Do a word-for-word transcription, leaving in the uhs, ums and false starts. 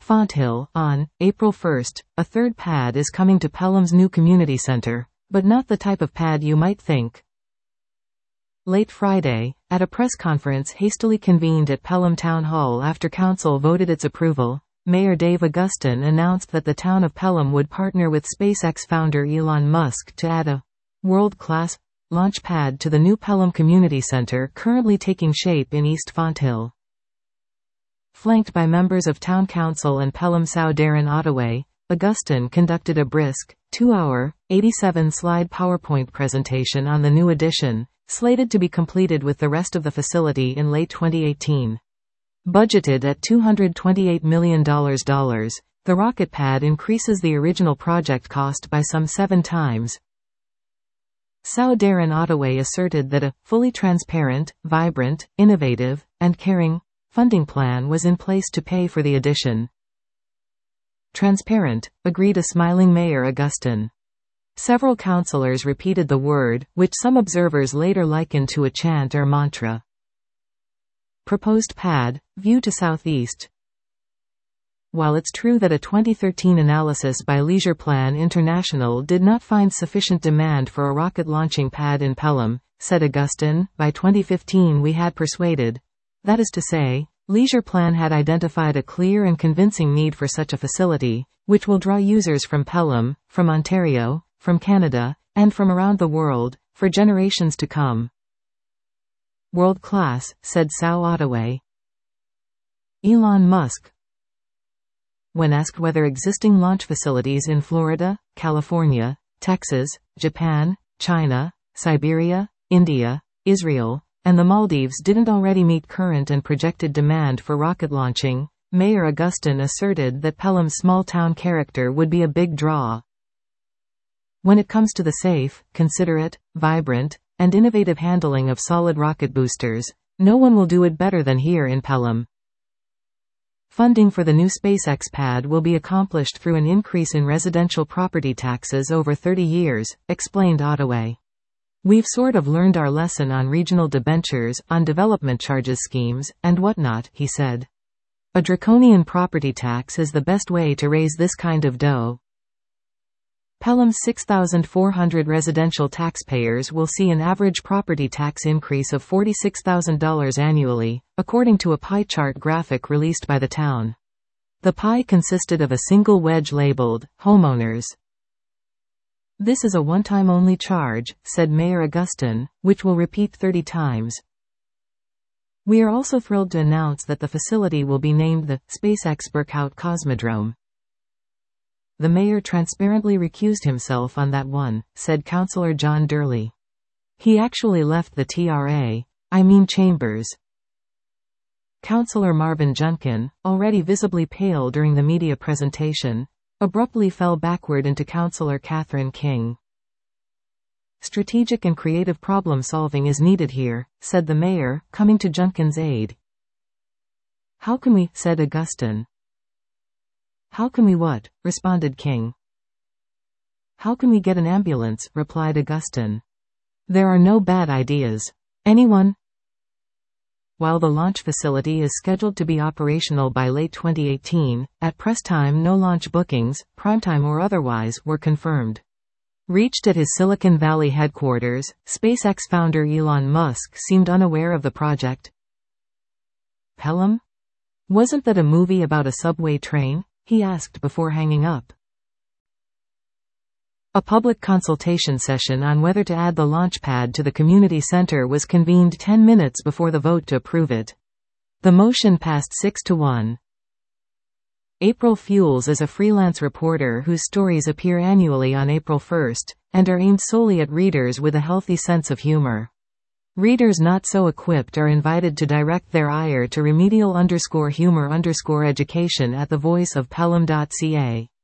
Fonthill, on April first, a third pad is coming to Pelham's new community centre, but not the type of pad you might think. Late Friday, at a press conference hastily convened at Pelham Town Hall after Council voted its approval, Mayor Dave Augustin announced that the town of Pelham would partner with SpaceX founder Elon Musk to add a world-class launch pad to the new Pelham Community Centre currently taking shape in East Fonthill. Flanked by members of Town Council and Pelham Sow Darren Ottaway, Augustin conducted a brisk, two-hour, eighty-seven slide PowerPoint presentation on the new addition, slated to be completed with the rest of the facility in late twenty eighteen. Budgeted at two hundred twenty-eight million dollars, the rocket pad increases the original project cost by some seven times. Sow Darren Ottaway asserted that a fully transparent, vibrant, innovative, and caring funding plan was in place to pay for the addition. Transparent, agreed a smiling Mayor Augustin. Several councillors repeated the word, which some observers later likened to a chant or mantra. Proposed pad, view to southeast. While it's true that a twenty thirteen analysis by LeisurePlan International did not find sufficient demand for a rocket launching pad in Pelham, said Augustin, by twenty fifteen we had persuaded. That is to say, LeisurePlan had identified a clear and convincing need for such a facility, which will draw users from Pelham, from Ontario, from Canada, and from around the world, for generations to come. World class, said Sow Ottaway. Elon Musk. When asked whether existing launch facilities in Florida, California, Texas, Japan, China, Siberia, India, Israel, and the Maldives didn't already meet current and projected demand for rocket launching, Mayor Augustin asserted that Pelham's small-town character would be a big draw. When it comes to the safe, considerate, vibrant, and innovative handling of solid rocket boosters, no one will do it better than here in Pelham. Funding for the new SpaceX pad will be accomplished through an increase in residential property taxes over thirty years, explained Ottaway. We've sort of learned our lesson on regional debentures, on development charges schemes, and whatnot, he said. A draconian property tax is the best way to raise this kind of dough. Pelham's six thousand four hundred residential taxpayers will see an average property tax increase of forty-six thousand dollars annually, according to a pie chart graphic released by the town. The pie consisted of a single wedge labeled, Homeowners. This is a one-time only charge, said Mayor Augustin, which will repeat thirty times. We are also thrilled to announce that the facility will be named the SpaceX Burkout Cosmodrome. The mayor transparently recused himself on that one, said Councillor John Durley. He actually left the T R A, I mean chambers. Councillor Marvin Junkin, already visibly pale during the media presentation, abruptly fell backward into Councillor Catherine King. Strategic and creative problem-solving is needed here, said the mayor, coming to Junkin's aid. How can we, said Augustin. How can we what, responded King. How can we get an ambulance, replied Augustin. There are no bad ideas. Anyone? While the launch facility is scheduled to be operational by late twenty eighteen, at press time no launch bookings, primetime or otherwise, were confirmed. Reached at his Silicon Valley headquarters, SpaceX founder Elon Musk seemed unaware of the project. Pelham? Wasn't that a movie about a subway train? He asked before hanging up. A public consultation session on whether to add the launch pad to the community center was convened ten minutes before the vote to approve it. The motion passed six to one. April Fuels is a freelance reporter whose stories appear annually on April first, and are aimed solely at readers with a healthy sense of humor. Readers not so equipped are invited to direct their ire to remedial underscore humor underscore education at the voice of pelham dot c a.